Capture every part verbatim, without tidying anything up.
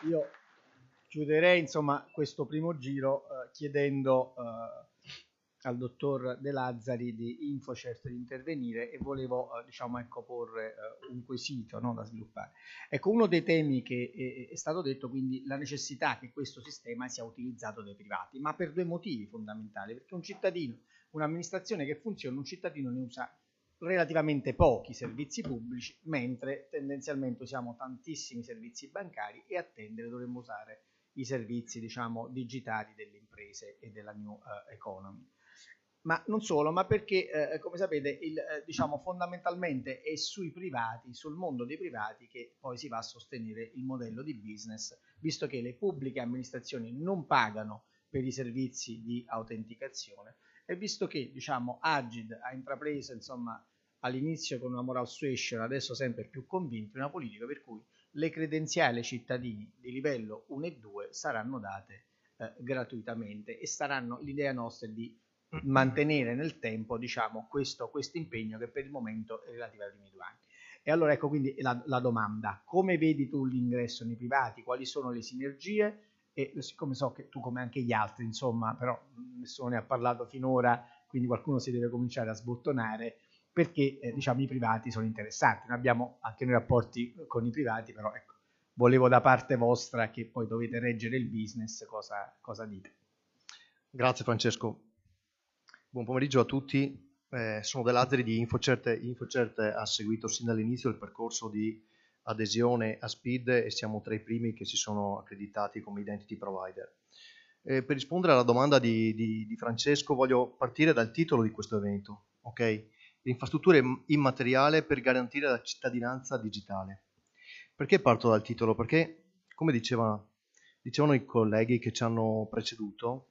Io chiuderei insomma questo primo giro eh, chiedendo eh, al dottor De Lazzari di InfoCert di intervenire e volevo eh, diciamo ecco porre eh, un quesito, no, da sviluppare. Ecco, uno dei temi che è, è stato detto quindi la necessità che questo sistema sia utilizzato dai privati, ma per due motivi fondamentali, perché un cittadino, un'amministrazione che funziona, un cittadino ne usa relativamente pochi servizi pubblici, mentre tendenzialmente usiamo tantissimi servizi bancari e a tendere dovremmo usare i servizi, diciamo, digitali delle imprese e della new uh, economy. Ma non solo, ma perché, eh, come sapete, il, eh, diciamo, fondamentalmente è sui privati, sul mondo dei privati che poi si va a sostenere il modello di business, visto che le pubbliche amministrazioni non pagano per i servizi di autenticazione e visto che, diciamo, Agid ha intrapreso, insomma, all'inizio con una moral suasion, adesso sempre più convinto, una politica per cui le credenziali ai cittadini di livello uno e due saranno date eh, gratuitamente e saranno, l'idea nostra è di mantenere nel tempo, diciamo, questo, questo impegno che per il momento è relativo ai primi due anni. E allora ecco quindi la, la domanda, come vedi tu l'ingresso nei privati, quali sono le sinergie? E siccome so che tu come anche gli altri, insomma, però nessuno ne ha parlato finora, quindi qualcuno si deve cominciare a sbottonare, perché eh, diciamo i privati sono interessanti. Noi abbiamo anche noi rapporti con i privati, però ecco, volevo da parte vostra, che poi dovete reggere il business, cosa, cosa dite? Grazie Francesco, buon pomeriggio a tutti. Eh, sono De Lazzari di InfoCert. InfoCert ha seguito sin dall'inizio il percorso di adesione a SPID e siamo tra i primi che si sono accreditati come identity provider. Eh, per rispondere alla domanda di, di, di Francesco voglio partire dal titolo di questo evento, ok? L'infrastruttura immateriale per garantire la cittadinanza digitale. Perché parto dal titolo? Perché, come diceva, dicevano i colleghi che ci hanno preceduto,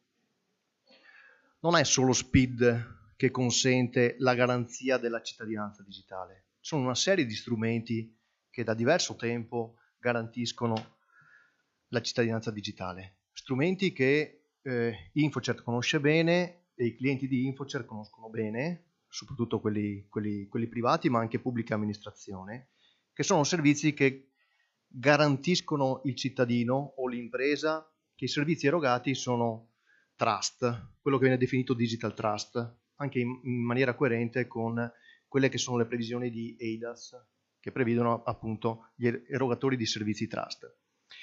non è solo SPID che consente la garanzia della cittadinanza digitale. Sono una serie di strumenti che da diverso tempo garantiscono la cittadinanza digitale. Strumenti che eh, InfoCert conosce bene e i clienti di InfoCert conoscono bene, soprattutto quelli, quelli, quelli privati, ma anche pubblica amministrazione, che sono servizi che garantiscono il cittadino o l'impresa che i servizi erogati sono trust, quello che viene definito digital trust, anche in, in maniera coerente con quelle che sono le previsioni di E I D A S, che prevedono appunto gli erogatori di servizi trust.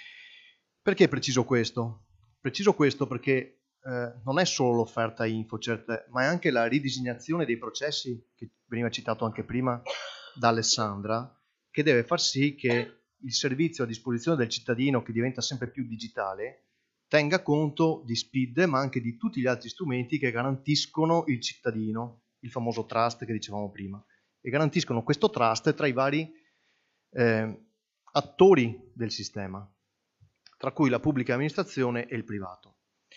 Perché preciso questo? Preciso questo perché eh, non è solo l'offerta InfoCert, ma è anche la ridisegnazione dei processi, che veniva citato anche prima da Alessandra, che deve far sì che il servizio a disposizione del cittadino, che diventa sempre più digitale, tenga conto di SPID, ma anche di tutti gli altri strumenti che garantiscono il cittadino, il famoso trust che dicevamo prima, e garantiscono questo trust tra i vari eh, attori del sistema, tra cui la pubblica amministrazione e il privato.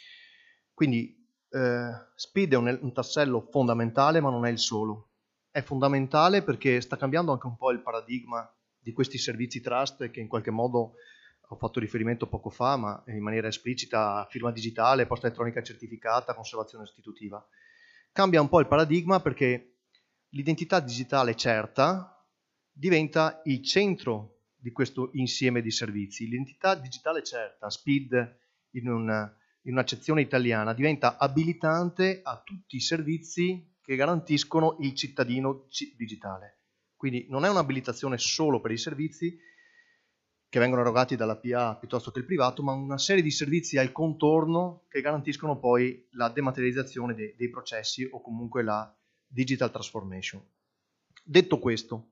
Quindi eh, SPID è un, un tassello fondamentale, ma non è il solo. È fondamentale perché sta cambiando anche un po' il paradigma di questi servizi trust che in qualche modo ho fatto riferimento poco fa, ma in maniera esplicita, firma digitale, posta elettronica certificata, conservazione istitutiva. Cambia un po' il paradigma perché l'identità digitale certa diventa il centro di questo insieme di servizi. L'identità digitale certa, SPID in, un, in un'accezione italiana, diventa abilitante a tutti i servizi che garantiscono il cittadino digitale. Quindi non è un'abilitazione solo per i servizi che vengono erogati dalla P A piuttosto che il privato, ma una serie di servizi al contorno che garantiscono poi la dematerializzazione dei, dei processi o comunque la digital transformation. Detto questo,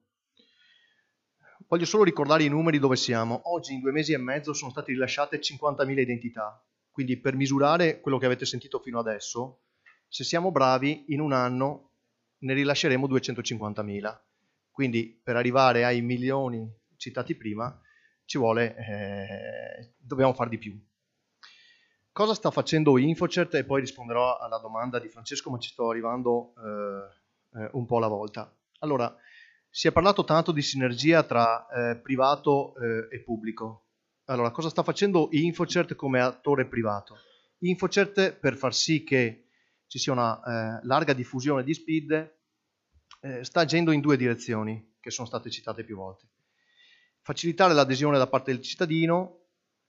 voglio solo ricordare i numeri dove siamo. Oggi in due mesi e mezzo sono state rilasciate cinquantamila identità, quindi per misurare quello che avete sentito fino adesso, se siamo bravi in un anno ne rilasceremo duecentocinquantamila. Quindi per arrivare ai milioni citati prima ci vuole, eh, dobbiamo fare di più. Cosa sta facendo InfoCert? E poi risponderò alla domanda di Francesco, ma ci sto arrivando eh, eh, un po' alla volta. Allora, si è parlato tanto di sinergia tra eh, privato eh, e pubblico. Allora, cosa sta facendo InfoCert come attore privato? InfoCert, per far sì che ci sia una eh, larga diffusione di SPID, eh, sta agendo in due direzioni, che sono state citate più volte. Facilitare l'adesione da parte del cittadino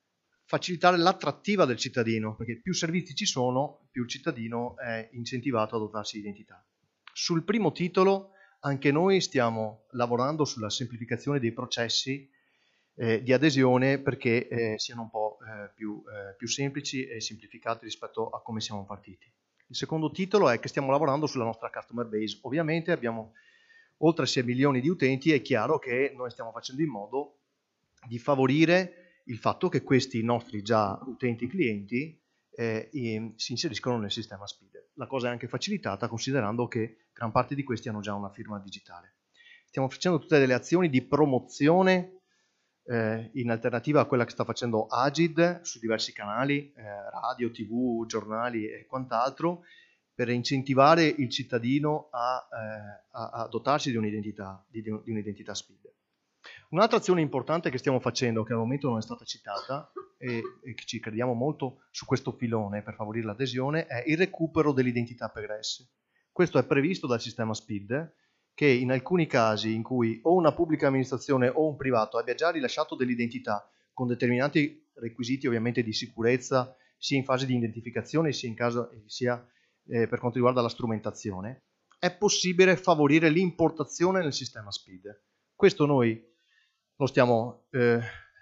facilitare l'attrattiva del cittadino, perché più servizi ci sono, più il cittadino è incentivato a dotarsi di identità. Sul primo titolo anche noi stiamo lavorando sulla semplificazione dei processi eh, di adesione perché eh, siano un po' eh, più, eh, più semplici e semplificati rispetto a come siamo partiti. Il secondo titolo è che stiamo lavorando sulla nostra customer base. Ovviamente abbiamo oltre sei milioni di utenti e è chiaro che noi stiamo facendo in modo di favorire il fatto che questi nostri già utenti clienti eh, si inseriscono nel sistema SPID. La cosa è anche facilitata considerando che gran parte di questi hanno già una firma digitale. Stiamo facendo tutte delle azioni di promozione eh, in alternativa a quella che sta facendo Agid su diversi canali, eh, radio, tv, giornali e quant'altro, per incentivare il cittadino a, eh, a, a dotarsi di un'identità, di, di un'identità SPID. Un'altra azione importante che stiamo facendo, che al momento non è stata citata, e, e che ci crediamo molto su questo filone per favorire l'adesione, è il recupero dell'identità pregresse. Questo è previsto dal sistema SPID, che in alcuni casi in cui o una pubblica amministrazione o un privato abbia già rilasciato dell'identità con determinati requisiti ovviamente di sicurezza, sia in fase di identificazione sia, in caso, sia eh, per quanto riguarda la strumentazione, è possibile favorire l'importazione nel sistema SPID. Questo noi lo stiamo eh,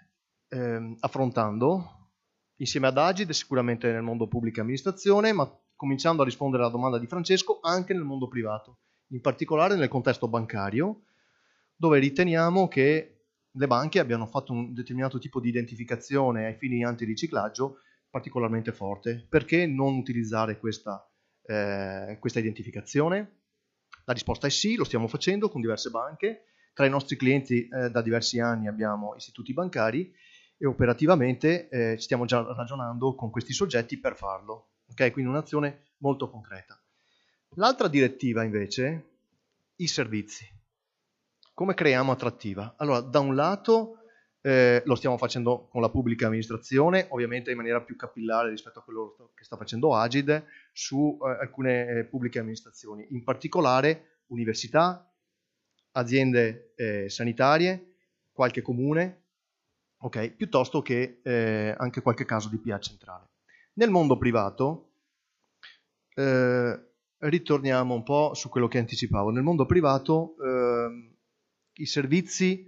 eh, affrontando insieme ad Agid, sicuramente nel mondo pubblica amministrazione, ma cominciando a rispondere alla domanda di Francesco anche nel mondo privato, in particolare nel contesto bancario, dove riteniamo che le banche abbiano fatto un determinato tipo di identificazione ai fini antiriciclaggio particolarmente forte. Perché non utilizzare questa, eh, questa identificazione? La risposta è sì, lo stiamo facendo con diverse banche. Tra i nostri clienti eh, da diversi anni abbiamo istituti bancari e operativamente eh, stiamo già ragionando con questi soggetti per farlo. Okay? Quindi un'azione molto concreta. L'altra direttiva invece, i servizi. Come creiamo attrattiva? Allora, da un lato eh, lo stiamo facendo con la pubblica amministrazione, ovviamente in maniera più capillare rispetto a quello che sta facendo Agid, su eh, alcune eh, pubbliche amministrazioni, in particolare università, aziende eh, sanitarie, qualche comune, okay, piuttosto che eh, anche qualche caso di P A centrale. Nel mondo privato, eh, ritorniamo un po' su quello che anticipavo. Nel mondo privato eh, i servizi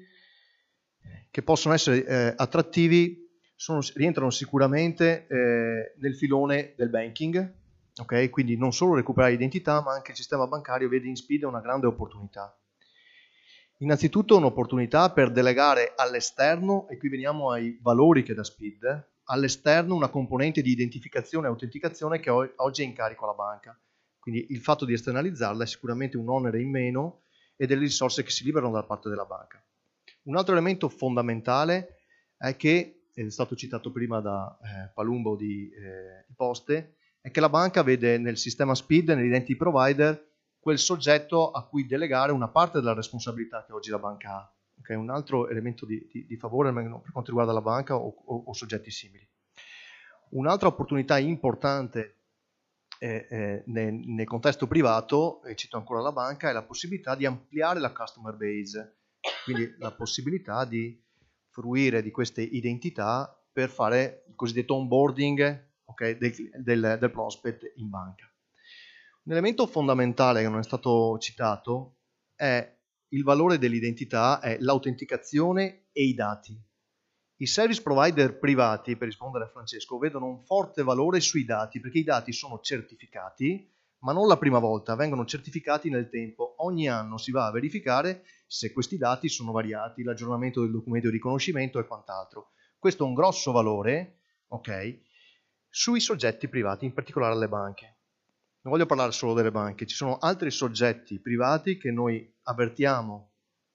che possono essere eh, attrattivi sono, rientrano sicuramente eh, nel filone del banking, okay? Quindi non solo recuperare identità, ma anche il sistema bancario vede in SPID una grande opportunità. Innanzitutto un'opportunità per delegare all'esterno, e qui veniamo ai valori che dà SPID, all'esterno una componente di identificazione e autenticazione che oggi è in carico alla banca. Quindi il fatto di esternalizzarla è sicuramente un onere in meno e delle risorse che si liberano da parte della banca. Un altro elemento fondamentale è che, ed è stato citato prima da eh, Palumbo di eh, Poste, è che la banca vede nel sistema SPID, nell'identity provider, quel soggetto a cui delegare una parte della responsabilità che oggi la banca ha. Okay? Un altro elemento di, di, di favore per quanto riguarda la banca o, o, o soggetti simili. Un'altra opportunità importante eh, eh, nel, nel contesto privato, e cito ancora la banca, è la possibilità di ampliare la customer base, quindi la possibilità di fruire di queste identità per fare il cosiddetto onboarding, okay, del, del, del prospect in banca. Un elemento fondamentale che non è stato citato è il valore dell'identità, è l'autenticazione e i dati. I service provider privati, per rispondere a Francesco, vedono un forte valore sui dati, perché i dati sono certificati, ma non la prima volta, vengono certificati nel tempo. Ogni anno si va a verificare se questi dati sono variati, l'aggiornamento del documento di riconoscimento e quant'altro. Questo è un grosso valore, ok, sui soggetti privati, in particolare le banche. Non voglio parlare solo delle banche, ci sono altri soggetti privati che noi avvertiamo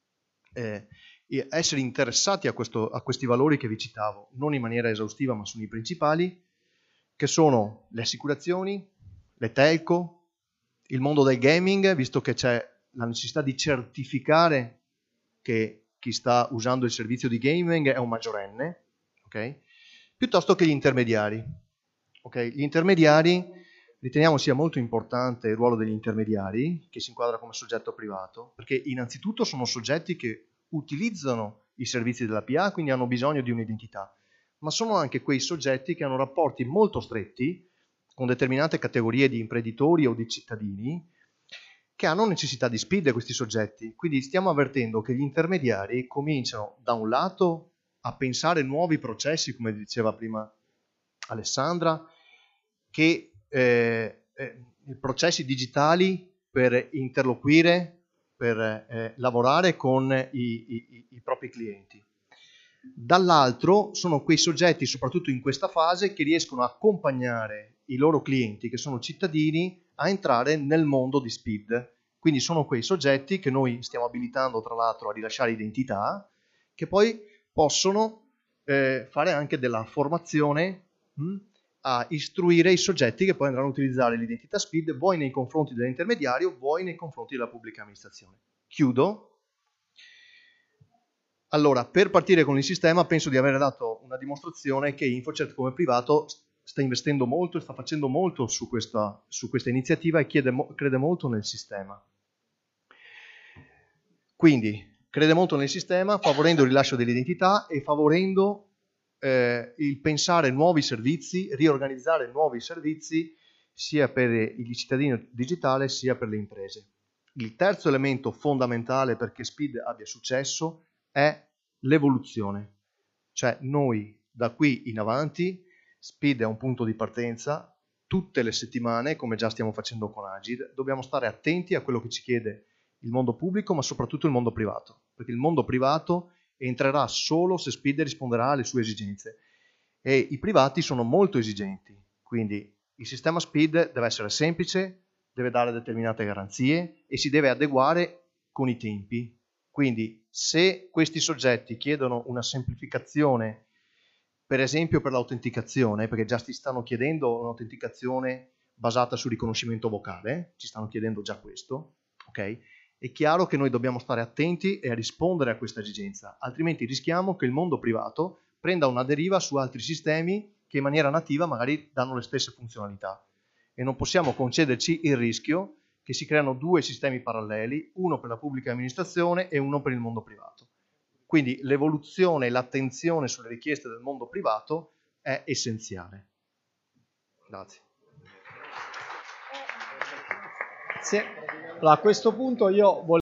eh, essere interessati a, questo, a questi valori che vi citavo, non in maniera esaustiva ma sono i principali, che sono le assicurazioni, le telco, il mondo del gaming, visto che c'è la necessità di certificare che chi sta usando il servizio di gaming è un maggiorenne, okay? Piuttosto che gli intermediari. Okay? Gli intermediari riteniamo sia molto importante il ruolo degli intermediari, che si inquadra come soggetto privato, perché innanzitutto sono soggetti che utilizzano i servizi della P A, quindi hanno bisogno di un'identità, ma sono anche quei soggetti che hanno rapporti molto stretti con determinate categorie di imprenditori o di cittadini che hanno necessità di SPID, questi soggetti. Quindi stiamo avvertendo che gli intermediari cominciano da un lato a pensare nuovi processi, come diceva prima Alessandra, che eh, eh, processi digitali per interloquire, per eh, lavorare con i, i, i propri clienti. Dall'altro sono quei soggetti, soprattutto in questa fase, che riescono a accompagnare i loro clienti, che sono cittadini, a entrare nel mondo di SPID. Quindi sono quei soggetti che noi stiamo abilitando, tra l'altro, a rilasciare identità, che poi possono eh, fare anche della formazione mh, a istruire i soggetti che poi andranno a utilizzare l'identità SPID, vuoi nei confronti dell'intermediario, vuoi nei confronti della pubblica amministrazione. Chiudo. Allora, per partire con il sistema, penso di aver dato una dimostrazione che InfoCert come privato sta investendo molto e sta facendo molto su questa, su questa iniziativa e chiede, crede molto nel sistema. Quindi, crede molto nel sistema, favorendo il rilascio dell'identità e favorendo eh, il pensare nuovi servizi, riorganizzare nuovi servizi, sia per il cittadino digitale sia per le imprese. Il terzo elemento fondamentale perché SPID abbia successo è l'evoluzione, cioè noi da qui in avanti, SPID è un punto di partenza, tutte le settimane, come già stiamo facendo con Agid, dobbiamo stare attenti a quello che ci chiede il mondo pubblico, ma soprattutto il mondo privato, perché il mondo privato entrerà solo se SPID risponderà alle sue esigenze e i privati sono molto esigenti, quindi il sistema SPID deve essere semplice, deve dare determinate garanzie e si deve adeguare con i tempi. Quindi se questi soggetti chiedono una semplificazione, per esempio per l'autenticazione, perché già si stanno chiedendo un'autenticazione basata sul riconoscimento vocale, ci stanno chiedendo già questo, ok? È chiaro che noi dobbiamo stare attenti e a rispondere a questa esigenza, altrimenti rischiamo che il mondo privato prenda una deriva su altri sistemi che in maniera nativa magari danno le stesse funzionalità e non possiamo concederci il rischio che si creano due sistemi paralleli, uno per la pubblica amministrazione e uno per il mondo privato. Quindi l'evoluzione e l'attenzione sulle richieste del mondo privato è essenziale. Grazie. Sì. Allora, a questo punto io volevo